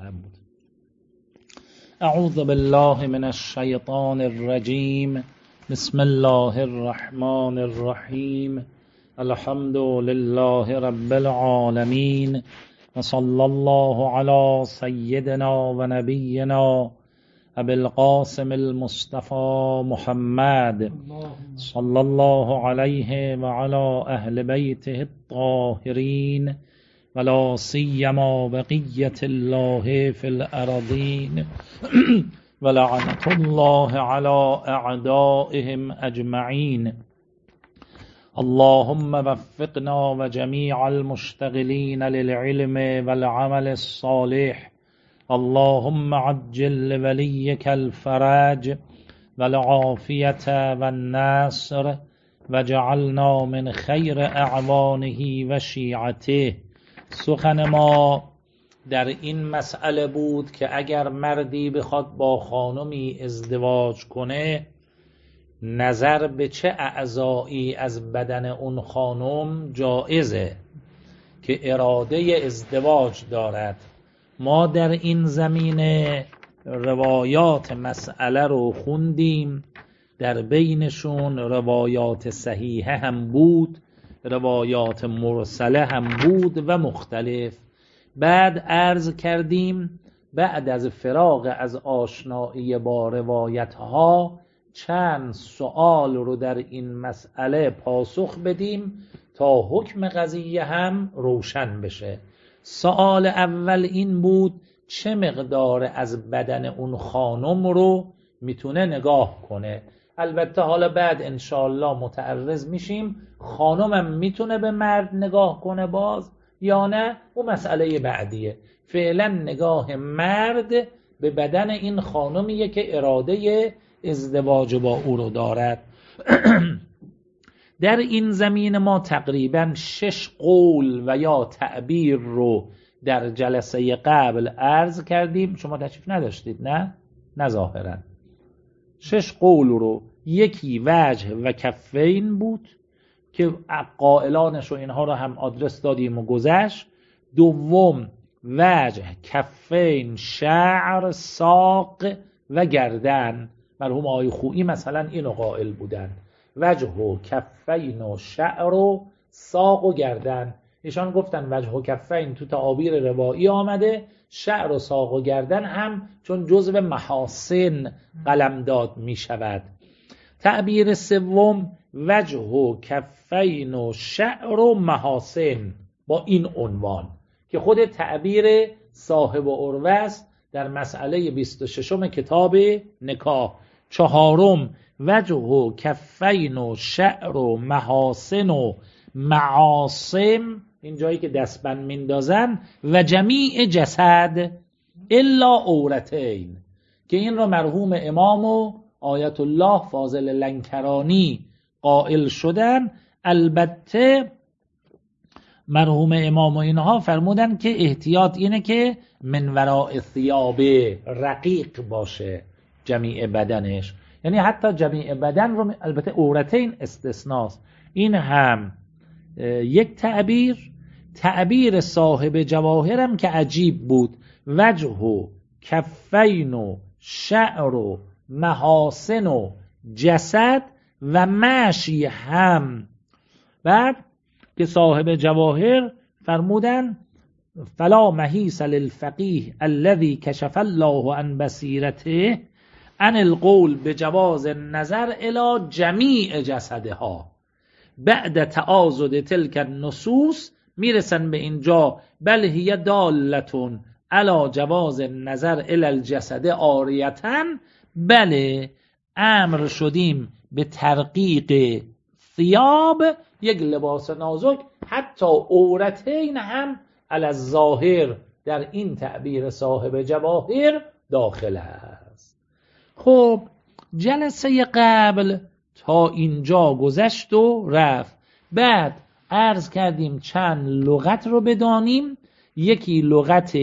خواهم بود. اعوذ بالله من الشیطان الرجیم. بسم الله الرحمن الرحیم. الحمد لله رب العالمین و صلی الله علی سیدنا و نبینا ابی القاسم المصطفى محمد صلی الله علیه و علی اهل بیته الطاهرین ولا سیما بقیت الله فی الارضین ولعنة الله علی اعدائهم اجمعین. اللهم وفقنا و جمیع المشتغلین للعلم والعمل الصالح. اللهم عجل لوليك الفرج والعافية والنصر وجعلنا من خیر اعوانه و شیعته. سخن ما در این مسئله بود که اگر مردی بخواد با خانمی ازدواج کنه، نظر به چه اعضایی از بدن اون خانم جایزه که اراده ازدواج دارد. ما در این زمینه روایات مسئله رو خوندیم، در بینشون روایات صحیحه هم بود، روایات مرسله هم بود و مختلف. بعد عرض کردیم بعد از فراغ از آشنایی با روایت ها چند سوال رو در این مسئله پاسخ بدیم تا حکم قضیه هم روشن بشه. سوال اول این بود چه مقدار از بدن اون خانم رو میتونه نگاه کنه. البته حالا بعد انشاءالله متعرض میشیم خانمم میتونه به مرد نگاه کنه باز یا نه، اون مسئله بعدیه. فعلا نگاه مرد به بدن این خانمیه که اراده ازدواج با او رو دارد. در این زمین ما تقریبا 6 قول و یا تعبیر رو در جلسه قبل عرض کردیم. شما تشریف نداشتید نه ظاهرا. 6 قول رو، یکی وجه و کفین بود که قائلانش و اینها رو هم آدرس دادیم و گذشت. دوم وجه، کفین، شعر، ساق و گردن. مرحوم آقای خویی مثلا اینو قائل بودن، وجه و کفین و شعر و ساق و گردن. ایشان گفتن وجه و کفین تو تعابیر روایی آمده، شعر و ساق و گردن هم چون جزو محاسن قلمداد می شود. تعبیر سوم وجه و کفین و شعر و محاسن با این عنوان که خود تعبیر صاحب عروه است در مسئله 26 کتاب نکاح. چهارم وجه و کفین و شعر و محاسن و معاصم، این جایی که دستبند میندازن، و جمیع جسد الا عورتین، که این را مرحوم امام و آیت الله فاضل لنکرانی قائل شدن. البته مرحوم امام و اینها فرمودن که احتیاط اینه که من وراء ثیاب رقیق باشه جمیع بدنش، یعنی حتی جمیع بدن رو، البته عورتین استثناست. این هم یک تعبیر. تعبیر صاحب جواهرم که عجیب بود، وجه و کفین و شعر و محاسن و جسد و مشی هم. بعد که صاحب جواهر فرمودن فلا محیص للفقیه الذي کشف الله عن بصیرته عن القول بجواز النظر الى جمیع جسدها بعد تعاضد تلك النصوص. میرسن به اینجا بل هی دالتون علی جواز النظر الی الجسد عاریةً. بله امر شدیم به ترقیق ثیاب، یک لباس نازک، حتی عورتین هم علی الظاهر در این تعبیر صاحب جواهر داخل است. خب جلسه قبل تا اینجا گذشت و رفت. بعد عرض کردیم چند لغت رو بدانیم. یکی لغت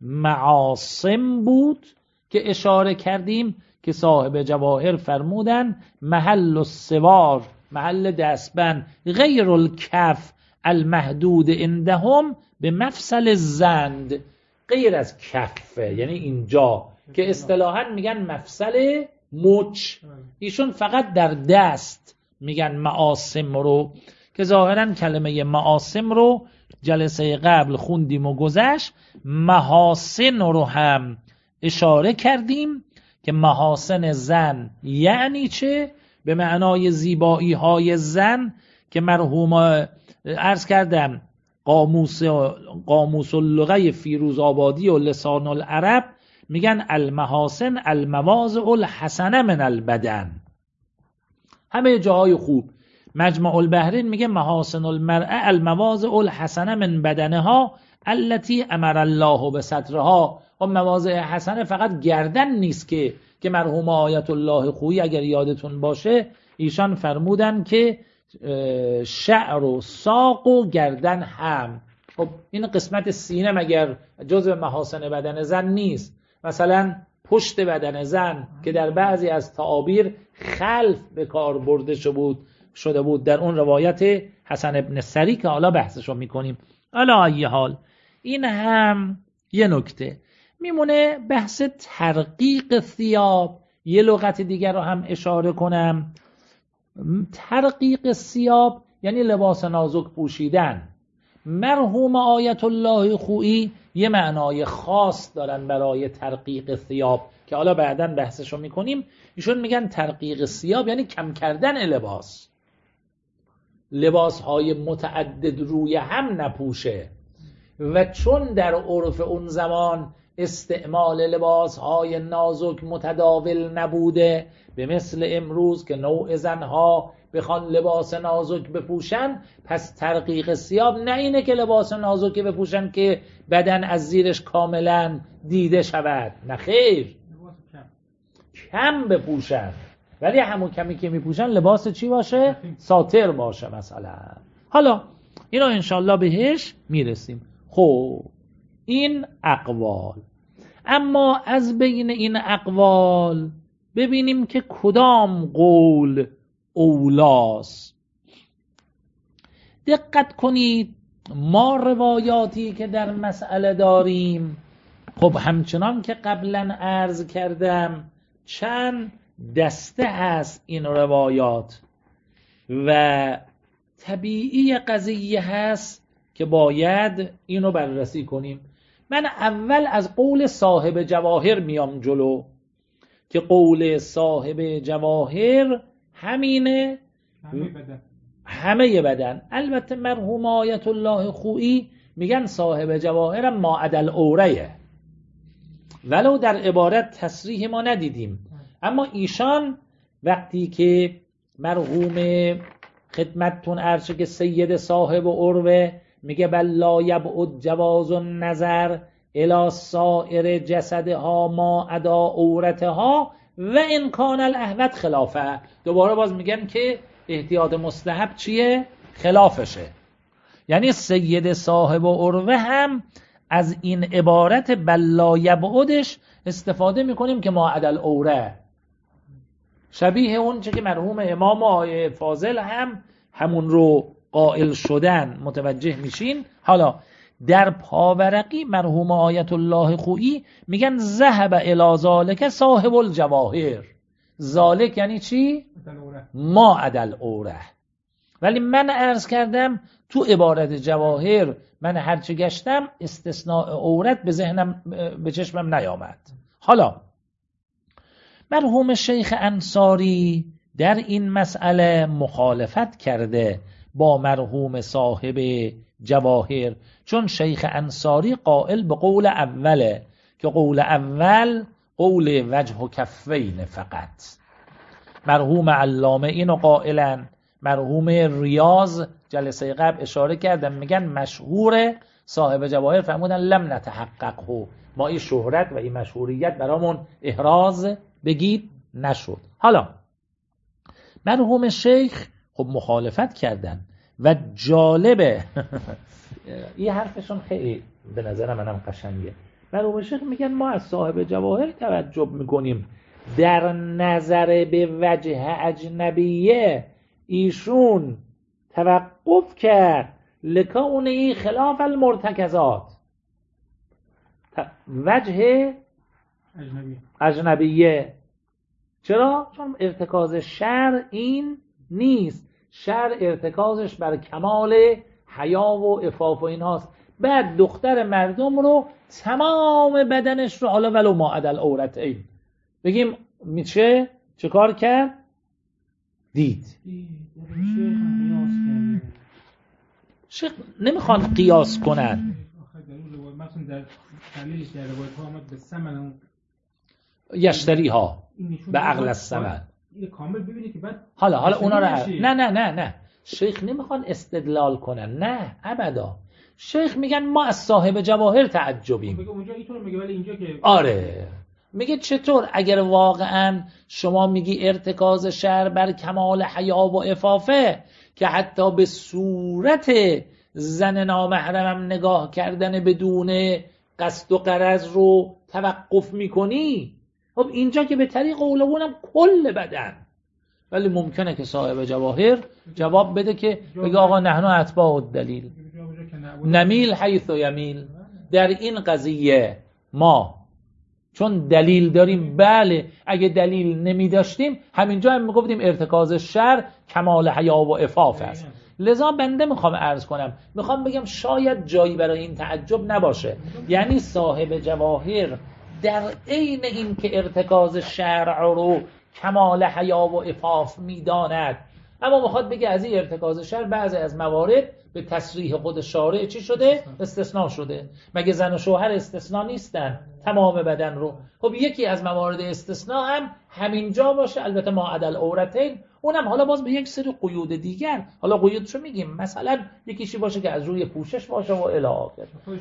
معاصم بود که اشاره کردیم که صاحب جواهر فرمودن محل السوار، محل دستبند، غیر الکف المحدود عندهم به مفصل الزند، غیر از کفه، یعنی اینجا که اصطلاحاً میگن مفصل مچ، ایشون فقط در دست میگن معاصم رو، که ظاهراً کلمه معاصم رو جلسه قبل خوندیم و گذشت. محاسن رو هم اشاره کردیم که محاسن زن یعنی چه؟ به معنای زیبایی های زن که مرحوم عرض کردم قاموس اللغه فیروزآبادی و لسان العرب میگن المحاسن المواضع الحسنه من البدن. همه جاهای خوب. مجمع البحرین میگه محاسن المرأة المواضع الحسنه من بدنها التي امر الله بسترها. و مواضع حسنه فقط گردن نیست که مرحوم آیت الله خویی اگر یادتون باشه ایشان فرمودن که شعر و ساق و گردن هم. خب این قسمت سینه مگر جزء محاسن بدن زن نیست؟ مثلا پشت بدن زن که در بعضی از تعابیر خلف به کار برده شده بود در اون روایت حسن ابن سری که حالا بحثشو میکنیم. حالا ای حال این هم یه نکته میمونه. بحث ترقیق ثیاب، یه لغت دیگر رو هم اشاره کنم. ترقیق ثیاب یعنی لباس نازک پوشیدن. مرحوم آیت الله خویی یه معنای خاص دارن برای ترقیق ثیاب که حالا بعداً بحثشو میکنیم. ایشون میگن ترقیق ثیاب یعنی کم کردن لباس های متعدد روی هم نپوشه. و چون در عرف اون زمان استعمال لباس های نازک متداول نبوده، به مثل امروز که نوع زنها بخوان لباس نازک بپوشن، پس ترقیق ثیاب نه اینه که لباس نازک بپوشن که بدن از زیرش کاملا دیده شود، نه خیر، کم بپوشن، ولی همون کمی که میپوشن لباس چی باشه؟ ساتر باشه مثلا. حالا اینو انشالله بهش میرسیم. خب این اقوال. اما از بین این اقوال ببینیم که کدام قول اولاست. دقت کنید، ما روایاتی که در مسئله داریم، خب همچنان که قبلا عرض کردم چند دسته هست این روایات و طبیعی قضیه هست که باید اینو بررسی کنیم. من اول از قول صاحب جواهر میام جلو که قول صاحب جواهر همینه، همه بدن. البته مرحوم آیت الله خویی میگن صاحب جواهر ما عدل اوره، ولو در عبارت تصریح ما ندیدیم، اما ایشان وقتی که مرحوم خدمتتون عرض که سید صاحب عروه میگه بل لا یبعد جواز النظر الی سائر جسدها ما عدا عورتها و ان کان الاحوط خلافه، دوباره باز میگن که احتیاط مستحب چیه؟ خلافشه. یعنی سید صاحب عروه هم از این عبارت بل لا یبعدش استفاده میکنیم که ما عدا العوره، شبیه اون چه که مرحوم امام آیه فاضل هم همون رو قائل شدن، متوجه میشین. حالا در پاورقی مرحوم آیت الله خویی میگن ذهب الی ذالک صاحب الجواهر. ذالک یعنی چی؟ ما عدل اوره. ولی من عرض کردم تو عبارت جواهر من هرچه گشتم استثناء عورت به ذهنم به چشمم نیامد. حالا مرحوم شیخ انصاری در این مسئله مخالفت کرده با مرحوم صاحب جواهر، چون شیخ انصاری قائل به قول اوله که قول اول قول وجه و کفین فقط. مرحوم علامه اینو قائلن. مرحوم ریاض جلسه قبل اشاره کردم میگن مشهور صاحب جواهر فرمودن لم نتحققه، ما این شهرت و این مشهوریت برامون احراز بگید نشد. حالا مرحوم شیخ خب مخالفت کردن و جالبه این حرفشون خیلی به نظر منم قشنگه. مرحوم شیخ میگن ما از صاحب جواهر تعجب میکنیم در نظر به وجه اجنبیه ایشون توقف کرد لکونه خلاف المرتکزات. وجه اجنبیه. چرا؟ چون ارتکاز شرع این نیست، شرع ارتکازش بر کمال حیا و عفاف و ایناست. بعد دختر مردم رو تمام بدنش رو، حالا ولو ما عدل عورتین، بگیم میشه چه کار کرد؟ دید. شیخ نمیخوان قیاس کنن. مثلا در دلیلش در روایت ها آمد به ثمن یشتری ها به عقل الثمن. این کامل ببینید که بعد حالا اونا رو نه شیخ نمیخوان استدلال کنن، نه ابدا. شیخ میگن ما از صاحب جواهر تعجبیم. میگه اونجا اینطور میگه ولی اینجا که آره میگه چطور اگر واقعا شما میگی ارتکاز شرع بر کمال حیا و عفافه که حتی به صورت زن نامحرمم نگاه کردن بدون قصد و غرض رو توقف میکنی، خب اینجا که به طریق اولوانم کل بدن. ولی ممکنه که صاحب جواهر جواب بده که بگه آقا نحن اتباع الدلیل نمیل حیث یمیل. در این قضیه ما چون دلیل داریم، بله اگه دلیل نمی داشتیم همینجا هم میگفتیم ارتکاز شرع کمال حیا و عفاف است. لذا بنده میخوام عرض کنم، میخوام بگم شاید جایی برای این تعجب نباشه، یعنی صاحب جواهر در عین این که ارتکاز شرع رو کمال حیا و عفاف میداند، اما میخواد بگه از این ارتکاز شرع بعضی از موارد به تصریح خود شارع چی شده؟ استثناء شده. مگه زن و شوهر استثناء نیستن تمام بدن رو؟ خب یکی از موارد استثناء هم همینجا باشه، البته ما عدل عورتین، اونم حالا باز به یک سری قیود دیگر، حالا قیودشو میگیم، مثلا یکیشی باشه که از روی پوشش باشه و الی آخر.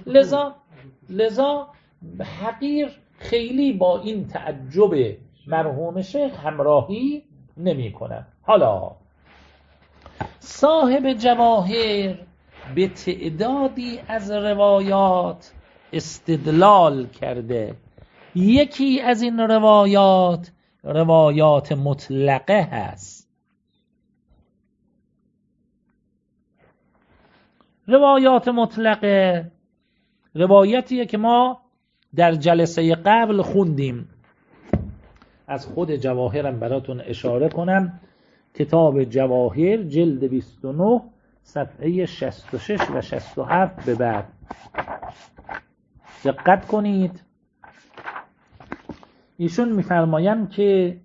لذا حقیر خیلی با این تعجب مرحوم شیخ همراهی نمی کنم. حالا صاحب جواهر به تعدادی از روایات استدلال کرده. یکی از این روایات مطلقه هست. روایات مطلقه روایتیه که ما در جلسه قبل خوندیم. از خود جواهرم براتون اشاره کنم، کتاب جواهر جلد 29 صفحه 66 و 67 به بعد دقت کنید. ایشون میفرمایند که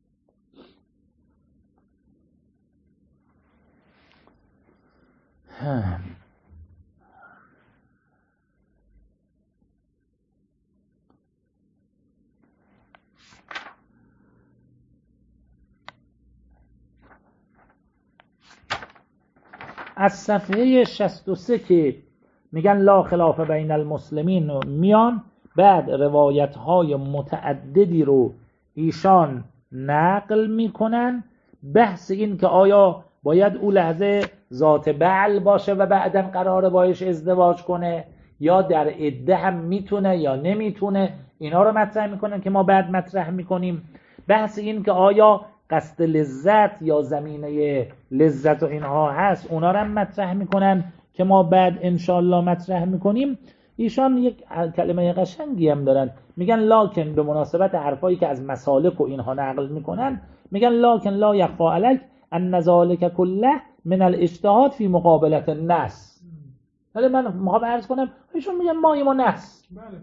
از صفحه 63 که میگن لا خلاف بین المسلمین میان، بعد روایت های متعددی رو ایشان نقل میکنن. بحث این که آیا باید او لحظه ذات بعل باشه و بعدن قراره باش ازدواج کنه یا در عده هم میتونه یا نمیتونه، اینا رو مطرح میکنن که ما بعد مطرح میکنیم. بحث این که آیا قصد لذت یا زمینه لذت و اینها هست، اونا رو هم مطرح میکنن که ما بعد انشالله مطرح میکنیم. ایشان یک کلمه قشنگی هم دارن، میگن لاکن، به مناسبت حرفایی که از مسالک و اینها نقل میکنن، میگن لاکن لا یخفا علیک ان ذلک کله من الاجتهاد فی مقابلت النص. ولی من میخوام عرض کنم ایشون میگن ما ایما نص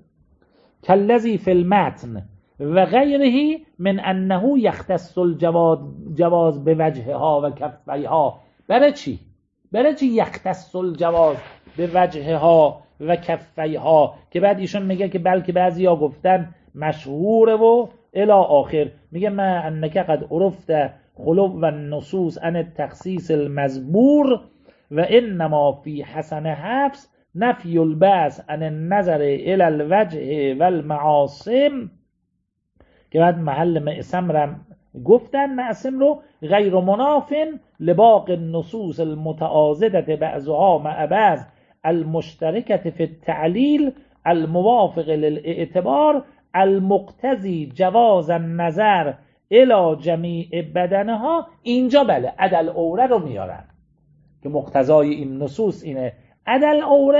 کالذی فی المتن و غیره من انه یختص الجواز به وجهها و کفیها. برای چی یختص الجواز به وجهها و کفیها؟ که بعد ایشون میگه که بلکه بعضیا گفتن مشهوره و الی آخر. میگه ما انک قد عرفت خلو و النصوص عن التخصیص المزبور و انما فی حسن حفظ نفی الباس عن النظر الى الوجه و المعاصم. که بعد محل معصم رو گفتن، معصم رو غیر منافن لباق النصوص المتعاضدة بعضها مع بعض المشتركة في التعلیل الموافق للاعتبار المقتضی جواز النظر الى جمیع بدنها. اینجا بله عدل عوره رو میارن که مقتضای این نصوص اینه، عدل عوره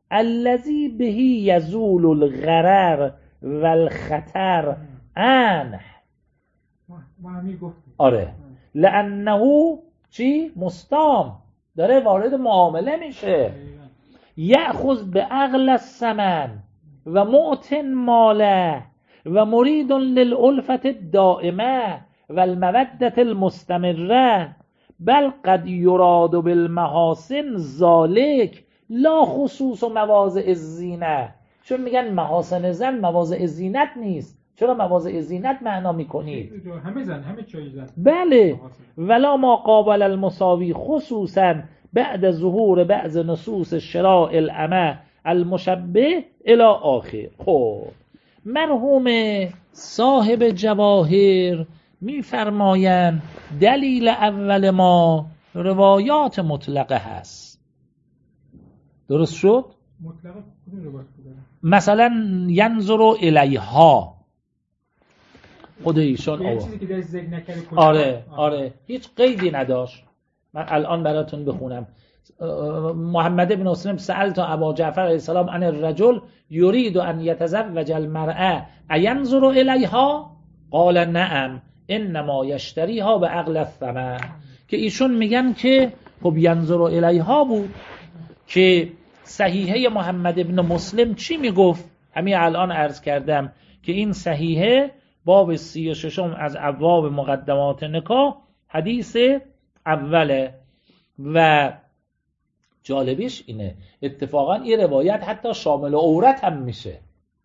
الذی بهی یزول الغرر والخطر عنه. ما همین گفتیم. آره لانه چی؟ مستام، داره وارد معامله میشه. یأخذ به عقل الثمن و معتن ماله و مرید للالفت الدائمه و المودت المستمره، بل قد یراد بالمحاسن ذالک لا خصوص و مواضع الزینه. چون میگن محاسن زن مواضع زینت نیست، چرا مواضع زینت معنا میکنید؟ همه زن، همه چای زن. بله. ولا ما قابل المساوی خصوصا بعد ظهور بعض نصوص شراء الامه المشبه الى آخر. خب مرحوم صاحب جواهر میفرمایند دلیل اول ما روایات مطلقه هست. درست شد؟ مطلقه کدوم روایت بوده؟ مثلا ینظر الیها، خود ایشان یه چیزی که در ذکر نکرده. آره هیچ قیدی نداشت. من الان براتون بخونم. محمد بن مسلم سألت ابا جعفر علیه السلام عن الرجل یرید ان یتزوج المرأة اینظر الیها قال نعم انما یشتریها به عقل الثمن. که ایشون میگن که خب ینظر الیها بود که صحیحه محمد بن مسلم چی میگفت؟ همین الان عرض کردم که این صحیحه باب 36 از ابواب مقدمات نکاح حدیث اوله. و جالبیش اینه اتفاقا این روایت حتی شامل عورت هم میشه.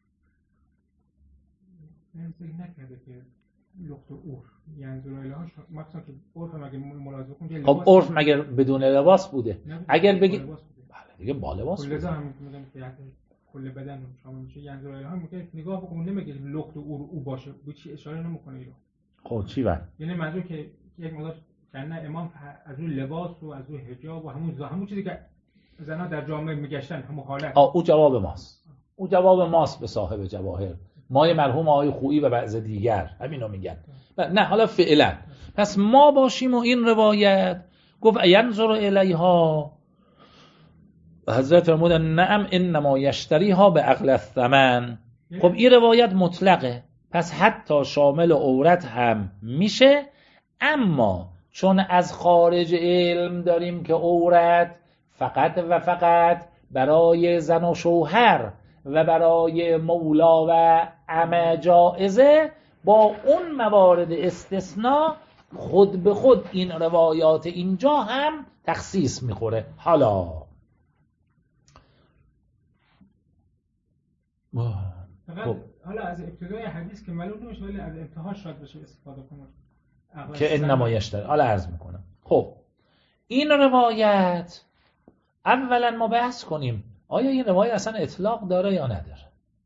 من فکر نکرده که لخت و عرف ینظر الیها مثلا که عرف مگه ملاحظه کنید. خب عرف مگه بدون لباس بوده؟ اگر بگید بله دیگه با لباس کل هم میگم که کل بدن شامل میشه. ینظر الیها میگه نگاه بکنید، نمیگه لخت و او باشه، به چی اشاره نمیکنه اینو. خب چی بود؟ یعنی منظور که یک مقدار کنه امام از اون لباس و از اون حجاب و همون چیزی که زنها در جامعه میگشتن همون حالت. او جواب ماست. او جواب ماست به صاحب جواهر. مای مرحوم آقای خویی و بعض دیگر همینو میگن. نه حالا فعلا پس ما باشیم و این روایت گفت ینظر الیها، حضرت فرمودن نعم انما یشتریها به عقل الثمن. خب این روایت مطلقه، پس حتی شامل عورت هم میشه. اما چون از خارج علم داریم که عورت فقط و فقط برای زن و شوهر و برای مولا و عمه جائزه، با اون موارد استثناء خود به خود این روایات اینجا هم تخصیص میخوره. حالا خب حالا از ابتدای حدیث که معلوم نمیشه ولی از انتهاش شاید بشه استفاده کنه که انما یشتری. حالا عرض میکنم. خب این روایت اولا ما بحث کنیم آیا این روایت اصلا اطلاق داره یا نداره.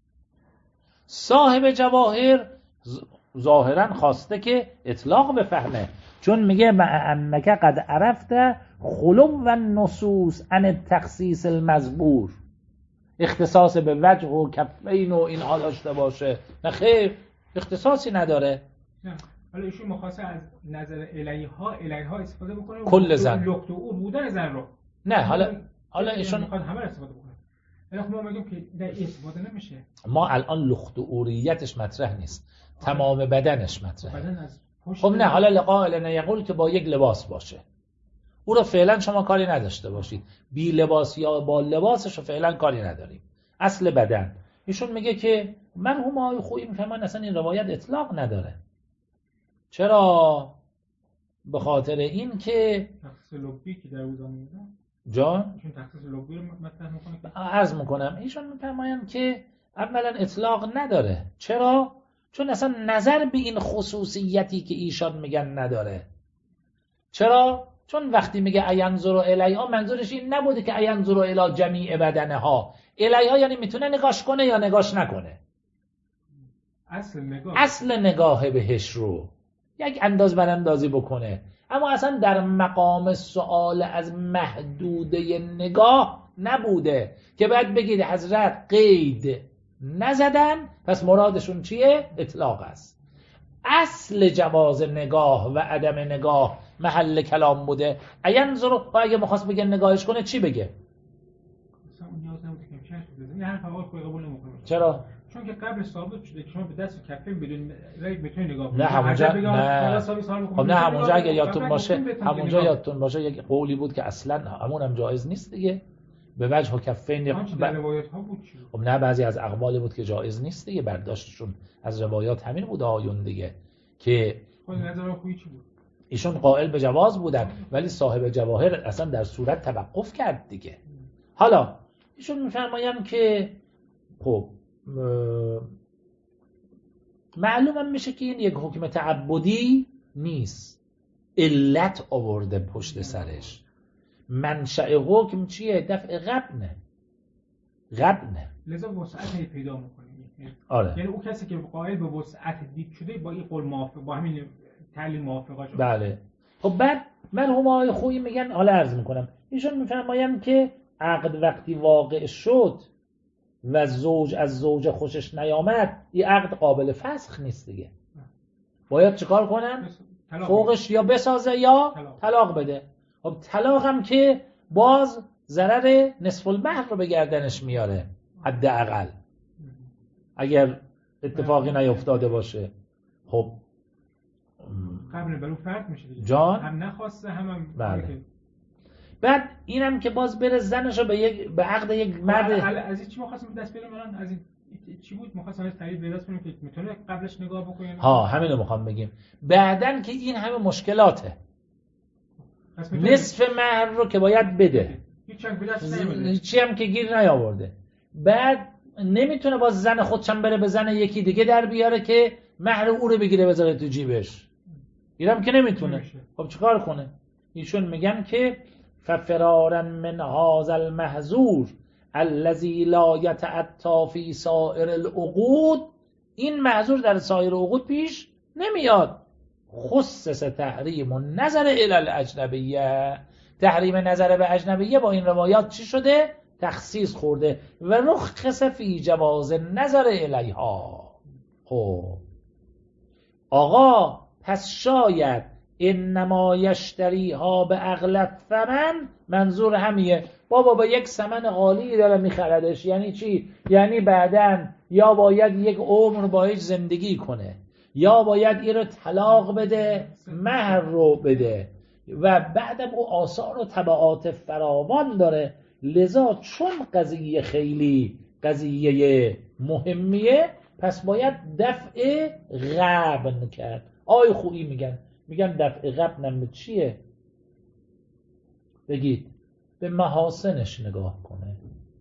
صاحب جواهر ظاهرا خواسته که اطلاق بفهمه، چون میگه انک قد عرفت خلو و نصوص عن التخصیص المذکور، اختصاص به وجه و کفین و اینها داشته باشه. نه خیر، اختصاصی نداره. نه حالا ایشون مخواصه از نظر الیها استفاده بکنه کل زن لخت و او بودن زن رو. نه حالا ایشون میخواد همه رو استفاده بکنه. ولی ما میگیم که در استفاده نمیشه. ما الان لخت و اوریتش مطرح نیست، تمام بدنش مطرحه. بدن از خب نه حالا لقائل یقول که با یک لباس باشه، او رو فعلا شما کاری نداشته باشید. بی لباس یا با لباسش رو فعلا کاری نداریم. اصل بدن. ایشون میگه که مرحوم آقای خویی میفهمن اصلا این روایت اطلاق نداره. چرا؟ به خاطر این که تخصیص لبی که در او زمینه جان ایشون تخصیص لبی رو مطرح میکنه که عرض میکنم ایشون میفرمایند که اولا اطلاق نداره. چرا؟ چون اصلا نظر به این خصوصیتی که ایشان میگن نداره. چرا؟ چون وقتی میگه اینظر الیها منظورش این نبوده که اینظر الی جمیع بدنها. الیها یعنی میتونه نگاش کنه یا نگاش نکنه. اصل نگاه بهش رو یک انداز براندازی بکنه. اما اصلا در مقام سؤال از محدوده نگاه نبوده که بعد بگید حضرت قید نزدن پس مرادشون چیه؟ اطلاق است. اصل جواز نگاه و عدم نگاه محل کلام بوده. اینظر و اگه مخواست بگه نگاهش کنه چی بگه؟ این حرف آقا خود قبول نمی‌کنه. چرا؟ چون که قبل ثابت شده که شما به دست و کفین بدون ریگ میتونید نگاه کنید. نه همونجا نه. خب نه همونجا اگه یادتون باشه یک قولی بود که اصلا همونم جایز نیست دیگه. به وجه کفین روایت ها بود. خب نه بعضی از اقوال بود که جایز نیست دیگه، برداشتشون از روایات همین بود آیون دیگه که خود نظر خویی چی بود؟ ایشون قائل به جواز بودن ولی صاحب جواهر اصلا در صورت توقف کرد دیگه. حالا ایشون میفرمایند که خب معلومم میشه که این یک حکم تعبدی نیست، علت آورده پشت سرش. منشأ حکم چیه؟ دفع غبنه. لذا وسعتی پیدا میکنه. آره. یعنی اون کسی که قائل به وسعت دید شده با این قول موافق، با همین تعلیم موافقه شده. بله. خب بعد مرحومای خویی میگن، حالا عرض میکنم، ایشون میفرمایند که عقد وقتی واقع شد و زوج از زوج خوشش نیامد، این عقد قابل فسخ نیست دیگه. باید چیکار کنن؟ فوقش یا بسازه یا طلاق بده. خب طلاق هم که باز ضرر نصف المهر رو به گردنش میاره حداقل اگر اتفاقی نیفتاده باشه. خب قبل بلو فرق میشه دیگه. جان هم نخواسته هم بله. بعد اینم که باز بره زنشو به عقد یک مرد. از این چی می‌خواستم دست بیارم الان؟ از این چی بود می‌خواستم از تعریف به دست بیارم که میتونه قبلش نگاه بکنیم؟ ها همین رو می‌خوام بگیم. بعدن که این همه مشکلاته، نصف مهر رو که باید بده، هیچی هم که گیر نیاورده، بعد نمیتونه باز زن خودشم بره به زن یکی دیگه در بیاره که مهر او رو بگیره بذاره تو جیبش، اینم که نمیتونه. خب چیکار کنه؟ ایشون میگن که ففرارا من هذا المحظور الذي لا يتأتى في سائر العقود، این محظور در سایر عقود پیش نمیاد. خصص تحریم النظر الی الاجنبیه، تحریم نظر به اجنبیه با این روایات چی شده؟ تخصیص خورده. و رخص فی جواز نظر الیها. خب آقا پس شاید انما یشتریها به اغلط ثمن، منظور همیه بابا با یک ثمن غالی داره میخردش. یعنی چی؟ یعنی بعدن یا باید یک عمر باهاش زندگی کنه یا باید این رو طلاق بده، مهر رو بده و بعدم او آثار و تبعات فراوان داره. لذا چون قضیه خیلی قضیه مهمیه پس باید دفع غبن کرد. آی خویی میگن دفع غبن به چیه؟ بگید به محاسنش نگاه کنه.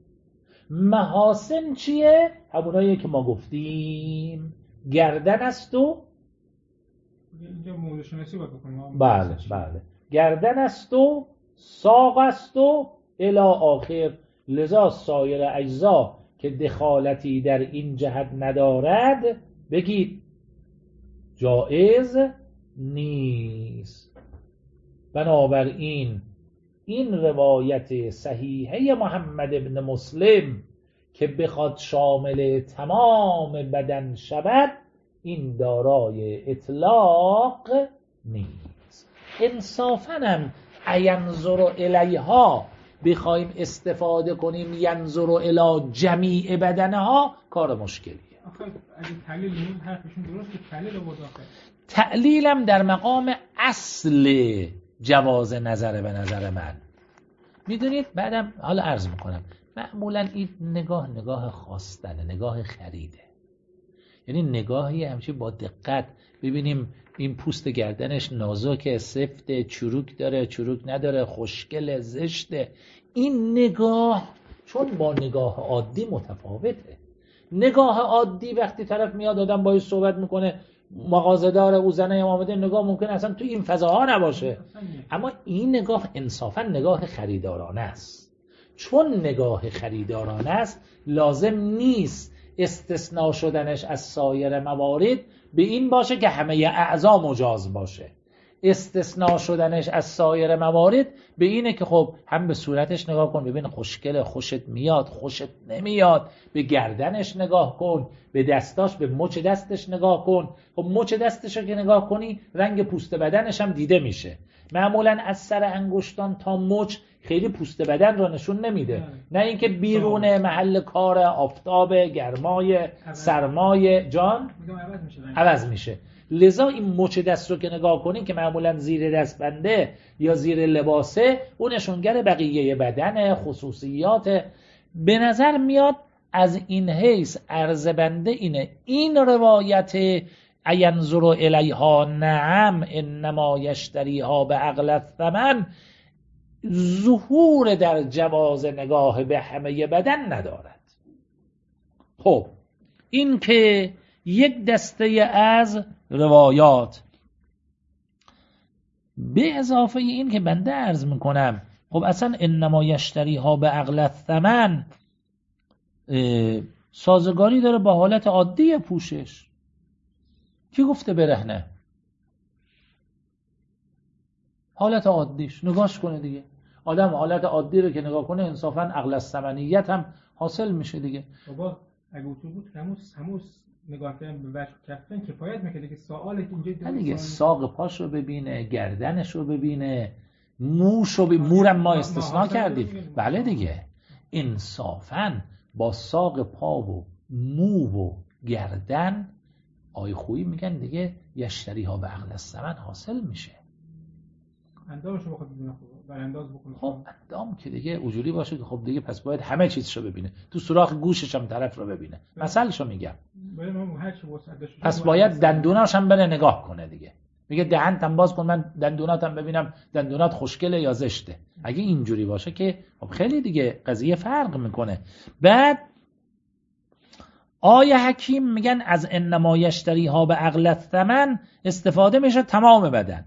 محاسن چیه؟ همونایی که ما گفتیم گردن است و اینجا موضوع شناسی باید بکنیم. بله گردن است و ساق است و الی آخر. لذا سایر اجزا که دخالتی در این جهت ندارد بگید جائز نیست. بنابراین این روایت صحیحه محمد ابن مسلم که بخواد شامل تمام بدن شود این دارای اطلاق نیست. انصافاً هم ینظر الیها بخوایم استفاده کنیم ینظر الی جمیع بدنها کار مشکلیه. آخه اگه تعلیل این حرفشون درست که تعلیل بود آخه تعلیلم در مقام اصل جواز نظر به نظر من. میدونید بعدم حالا عرض میکنم معمولا این نگاه خواستنه، نگاه خریده. یعنی نگاهی همچی با دقت ببینیم این پوست گردنش نازک، سفت، چروک داره، چروک نداره، خوشگل، زشته. این نگاه چون با نگاه عادی متفاوته. نگاه عادی وقتی طرف میاد آدم باهاش صحبت میکنه، مغازه‌دار او زنه آمده، نگاه ممکن اصلا تو این فضاها نباشه. اما این نگاه انصافا نگاه خریدارانه است. چون نگاه خریدارانه است لازم نیست استثناء شدنش از سایر موارد به این باشه که همه اعضا مجاز باشه. استثناء شدنش از سایر موارد به اینه که خب هم به صورتش نگاه کن ببین خوشگله، خوشت میاد، خوشت نمیاد، به گردنش نگاه کن، به دستاش، به مچ دستش نگاه کن. خب مچ دستش رو که نگاه کنی رنگ پوست بدنش هم دیده میشه. معمولا از سر انگشتان تا مچ خیلی پوست بدن رو نشون نمیده، نه اینکه بیرون محل کار، آفتاب، گرمای، سرمای، جان عوض میشه. لذا این مچ دست رو که نگاه کنین که معمولا زیر دستبنده یا زیر لباسه، اون نشونگر بقیه بدن، خصوصیات. به نظر میاد از این حیث عرض بنده اینه، این روایت اینظر الیها نعم انما یشتریها به عقل الثمن ظهور در جواز نگاه به همه بدن ندارد. خب این که یک دسته از روایات، به اضافه این که بنده عرض میکنم خب اصلا انما یشتریها به عقل الثمن سازگاری داره با حالت عادی پوشش. کی گفته برهنه؟ حالت عادیش نگاش کنه دیگه. آدم حالت عادی رو که نگاه کنه انصافا عقل الثمنیت هم حاصل میشه دیگه. بابا اگه اصول بود هموس نگاه کردن به وجه کفتن کفایت میکنه که سوالت اینجا دیگه ساق پاش رو ببینه، گردنش رو ببینه، موش رو مورم ما استثناء کردیم. بله دیگه، انصافا با ساق پا و مو و گردن آی خویی میگن دیگه یشتریها به عقل الثمن حاصل میشه. اندامشو بخواد ببینه برانداز بکنه. خب اندام که دیگه اجوری باشه که خب دیگه پس باید همه چیزشو ببینه، تو سوراخ گوشش هم طرف رو ببینه. مثلشو میگم. پس باید دندوناش هم بره نگاه کنه دیگه. میگه دهنتم باز کن من دندوناتم ببینم دندونات خوشگله یا زشته. اگه اینجوری باشه که خب خیلی دیگه قضیه فرق میکنه. بعد آیه حکیم میگن از انما یشتریها به عقل الثمن استفاده میشه تمام بدن.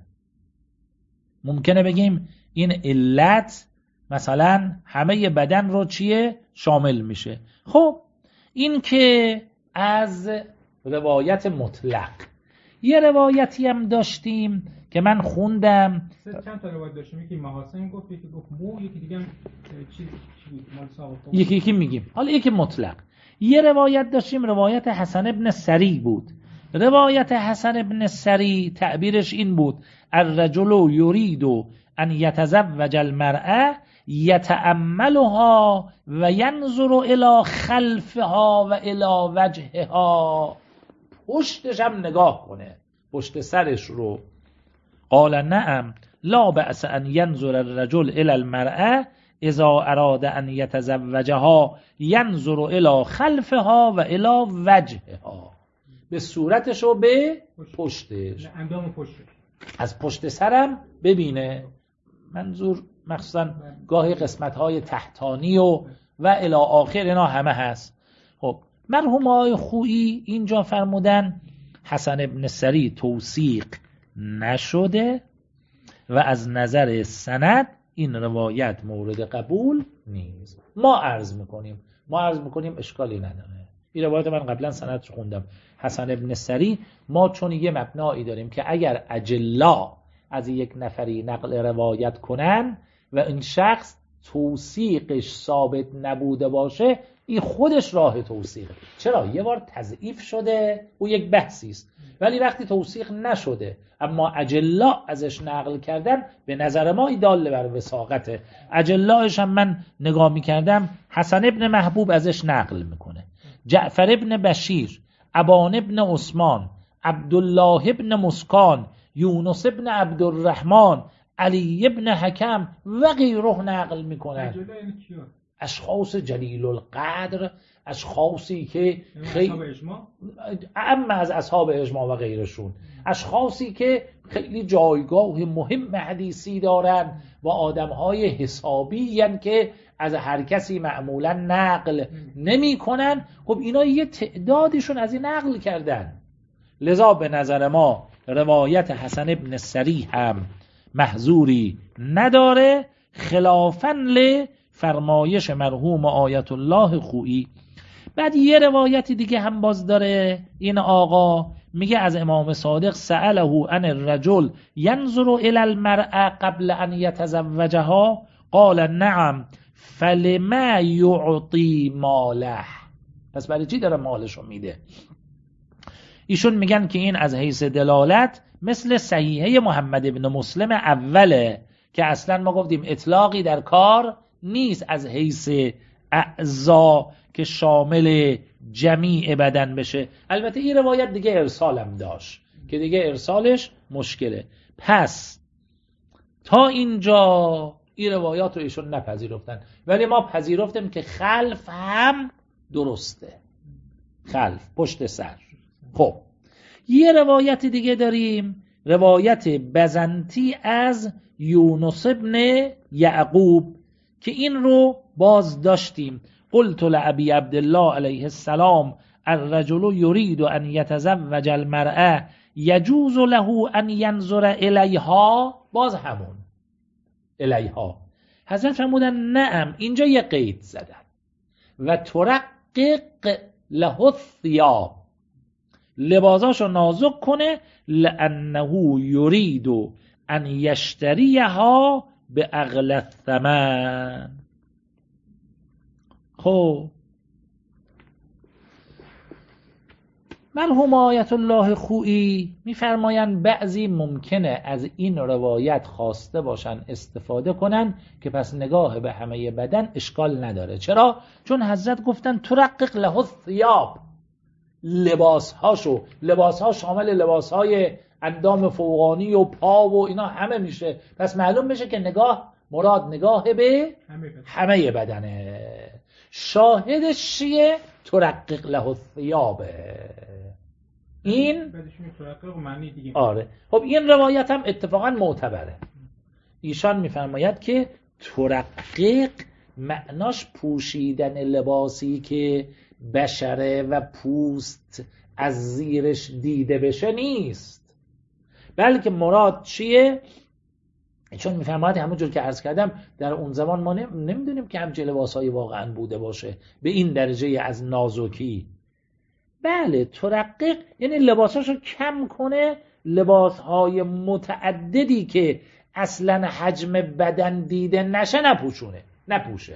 ممکنه بگیم این علت مثلا همه بدن رو چیه شامل میشه. خب این که از روایت مطلق، یه روایتی هم داشتیم که من خوندم، چند تا روایت داشتیم، یکی محاسن گفت، یکی گفت مو، یکی دیگه چی بود مال ساق، یکی میگیم. حالا یکی مطلق. یه روایت داشتیم، روایت حسن ابن سری بود. روایت حسن ابن سری تعبیرش این بود: الرجل یرید ان یتزوج المرأة یتأملها و ینظر الی خلفها و الی وجهها. پشتش هم نگاه کنه، پشت سرش رو. قال نعم لا بأس ان ینظر الرجل الی المرأة اذا اراد ان یتزوجها ینظر الی خلفها و الی وجهها. به صورتش و به پشتش، اندام پشت، از پشت سرم ببینه. منظور مخصوصا گاهی قسمت‌های تحتانی و الی آخر اینا همه هست. خب مرحوم آقای خویی اینجا فرمودن حسن ابن سری توثیق نشده و از نظر سند این روایت مورد قبول نیست. ما عرض میکنیم اشکالی نداره. این روایت من قبلا سندش خوندم. حسن ابن سری ما چون یه مبنایی داریم که اگر اجلا از یک نفری نقل روایت کنن و این شخص توثیقش ثابت نبوده باشه، این خودش راه توثیقه. چرا؟ یه بار تضعیف شده، او یک بحثی است. ولی وقتی توثیق نشده اما اجلا ازش نقل کردن، به نظر ما این داله بر وثاقته. اجلاش هم من نگاه میکردم، حسن ابن محبوب ازش نقل میکنه، جعفر ابن بشیر، ابان ابن عثمان، عبدالله ابن مسکان، یونس ابن عبدالرحمن، علی ابن حکم و غیره نقل میکنن. اشخاص جلیل القدر، اشخاصی که اما از اصحاب اجماع و غیرشون، اشخاصی که خیلی جایگاه مهم حدیثی دارن و آدمهای حسابی هستند که از هر کسی معمولا نقل نمی کنن. خب اینا یه تعدادشون از این نقل کردن. لذا به نظر ما روایت حسن ابن سری هم محظوری نداره، خلافاً فرمایش مرحوم آیت الله خویی. بعد یه روایتی دیگه هم باز داره این آقا، میگه از امام صادق سأله عن الرجل ینظر الی المرأة قبل ان یتزوجها قال نعم فلما یعطی ماله. پس برای چی داره مالشو میده؟ ایشون میگن که این از حیث دلالت مثل صحیحه محمد ابن مسلم اوله که اصلا ما گفتیم اطلاقی در کار نیست از حیث اعضا که شامل جمیع بدن بشه. البته این روایت دیگه ارسالم داشت که دیگه ارسالش مشکله. پس تا اینجا این روایات رو ایشون نپذیرفتن، ولی ما پذیرفتیم که خلف هم درسته، خلف پشت سر. خب یه روایت دیگه داریم، روایت بزنتی از یونس ابن یعقوب که این رو باز داشتیم. قلت لأبی عبدالله علیه السلام الرجل یرید ان یتزوج المرأة یجوز له ان ینظر الیها، باز همون الیها. حضرت فرمودن نعم، اینجا یه قید زدن و ترقق له الثیاب، لباساشو نازک کنه، لانه یرید ان یشتریها به اغلی الثمن. خب مرحوم آیت الله خویی میفرمایند بعضی ممکنه از این روایت خواسته باشن استفاده کنن که پس نگاه به همه بدن اشکال نداره. چرا؟ چون حضرت گفتن ترقق له الثیاب، لباسها شامل لباسهای اندام فوقانی و پا و اینا همه میشه، پس معلوم میشه که مراد نگاه به همه بدنه. شاهدش چیه؟ ترقق له الثیاب. این آره. خب این روایت هم اتفاقا معتبره. ایشان میفرماید که ترقق معناش پوشیدن لباسی که بشره و پوست از زیرش دیده بشه نیست، بلکه مراد چیه؟ چون میفرماید همونجور که عرض کردم در اون زمان ما نمیدونیم که همچه لباسهایی واقعا بوده باشه به این درجه از نازکی. بله ترقق یعنی لباساشو کم کنه، لباسهای متعددی که اصلا حجم بدن دیده نشه نپوشه.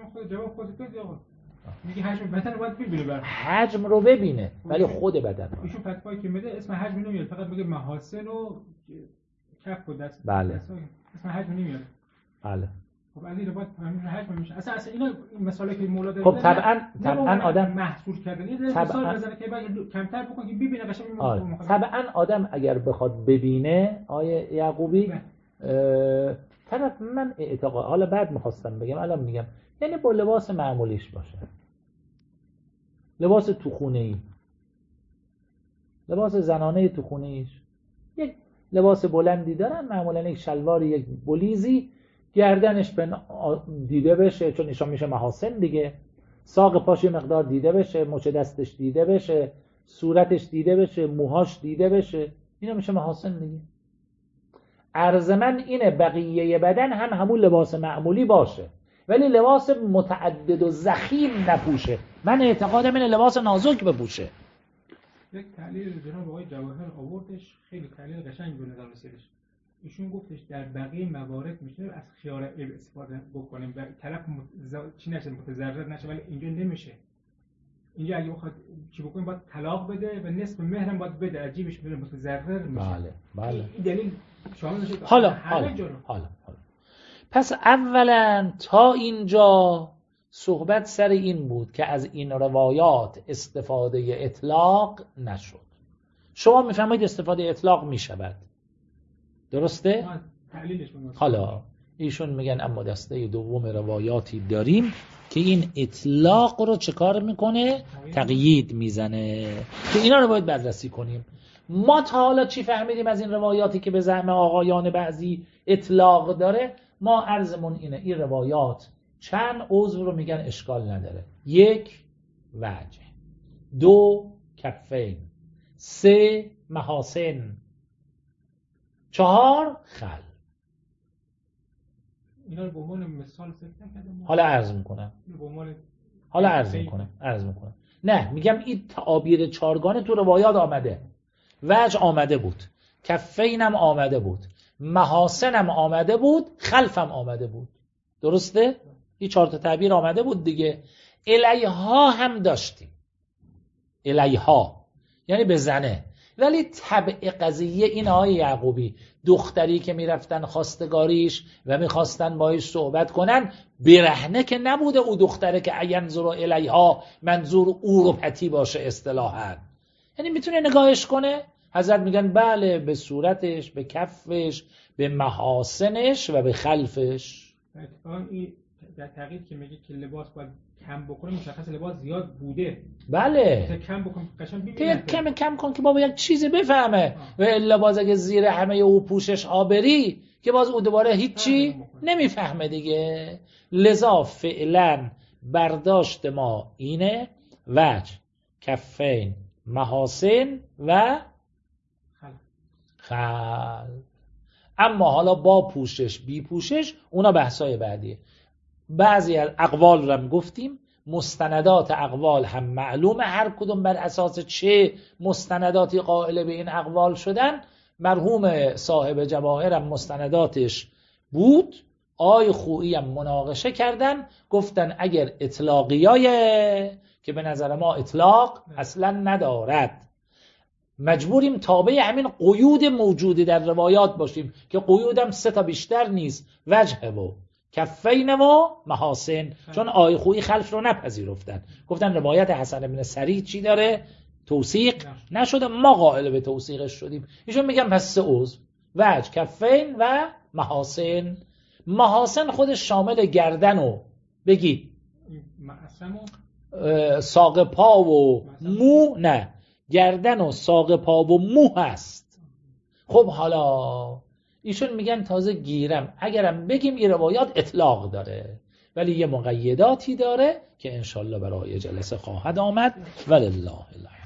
میگه حجم بدن رو باید ببینه، حجم رو ببینه ولی خود بدن رو. ایشون فتوایی که میده اسم حجم نمیاد، فقط میگه محاسن و کف و دست. بله. اسم حجم نمیاد. بله. خب از این باید حجم میشه. اصلا اینا مثالی که مولا داره. خب طبعا آدم محصور کردن. یه مثال بزنه که بعد کمتر بکن که ببینه قشنگ میمونه. طبعا آدم اگر بخواد ببینه آیه یعقوبی طرف من اعتقاد، حالا بعد می‌خواستم بگم الان میگم، یعنی با لباس معمولیش باشه، لباس توخونه‌ای، لباس زنانه توخونه‌ایش، یک لباس بلندی دارن معمولا، یک شلواری، یک بلیزی، گردنش دیده بشه چون ایشان میشه محاسن دیگه، ساق پاش مقدار دیده بشه، مچ دستش دیده بشه، صورتش دیده بشه، موهاش دیده بشه، اینا میشه محاسن دیگه. عرض من اینه بقیه بدن هم همون لباس معمولی باشه ولی لباس متعدد و ضخیم نپوشه. من اعتقادم اینه لباس نازک بپوشه. یک تحلیل جناب آقای جواهر آوردش، خیلی تحلیل قشنگ به نظر رسیدش. ایشون گفتش در بقیه موارد میشه از خیار عیب استفاده بکنیم و طرف چی نشه، متضرر نشه، ولی اینجا نمیشه. اینجا اگه بخواد چی بکنیم باید طلاق بده و نصف مهرم باید بده، عجیبش میره متضرر میشه. بله. این دلیل شامل میشه. حالا پس اولا تا اینجا صحبت سر این بود که از این روایات استفاده اطلاق نشد. شما میفهمید استفاده اطلاق میشود، درسته؟ حالا ایشون میگن اما دسته دوم روایاتی داریم که این اطلاق رو چه کار میکنه؟ تقیید میزنه که اینا رو باید بررسی کنیم. ما تا حالا چی فهمیدیم از این روایاتی که به زعم آقایان بعضی اطلاق داره؟ ما عرضمون اینه این روایات چند عضو رو میگن اشکال نداره. 1 وجه، 2 کفین، 3 محاسن، 4 خل. اینا رو به عنوان مثال ذکر نکردم. حالا عرض میکنم. نه میگم این تعابیر چارگانه تو روایات آمده. وجه آمده بود، کفین هم آمده بود، محاسن هم آمده بود، خلف هم آمده بود. درسته؟ این 4 تا تعبیر آمده بود دیگه. الیها هم داشتیم. الیها یعنی به زنه، ولی طبع قضیه این آقای یعقوبی، دختری که میرفتن خواستگاریش و میخواستن باهاش صحبت کنن، برهنه که نبوده او دختره که ینظر الیها منظور اوروپتی باشه اصطلاحاً، یعنی میتونه نگاهش کنه. حضرت میگن بله، به صورتش، به کفش، به محاسنش و به خلفش. اتفاقا این در تقیید که میگه که لباس باید کم بکنه، مشخص لباس زیاد بوده. بله، کم بکن قشنگ ببینه، کم کن که بابا یک چیزی بفهمه. و لباس اگه زیر همه او پوشش ها بری که باز او دوباره هیچی نمیفهمه دیگه. لذا فعلا برداشت ما اینه: وجه، کفین، محاسن و خلف. اما حالا با پوشش بی پوشش اونا بحثای بعدیه. بعضی از اقوال رو هم گفتیم، مستندات اقوال هم معلومه هر کدوم بر اساس چه مستنداتی قائل به این اقوال شدن. مرحوم صاحب جواهر هم مستنداتش بود، آی خویی هم مناقشه کردن، گفتن اگر اطلاقیایه که به نظر ما اطلاق اصلا ندارد، مجبوریم تابع همین قیود موجوده در روایات باشیم که قیودم 3 تا بیشتر نیست: وجه و کفین و محاسن. چون آی خویی خلف رو نپذیرفتن، گفتن روایت حسن بن سری چی داره؟ توثیق نشده، ما قائل به توثیقش شدیم. ایشون میگن پس 3 عضو: وجه، کفین و محاسن. محاسن خودش شامل گردن و بگید ساق پا و مو، نه، گردن و ساق پا و مو هست. خب حالا ایشون میگن تازه گیرم، اگرم بگیم این روایات اطلاق داره ولی یه مقیداتی داره که انشالله برای جلسه خواهد آمد. ولله الحمد.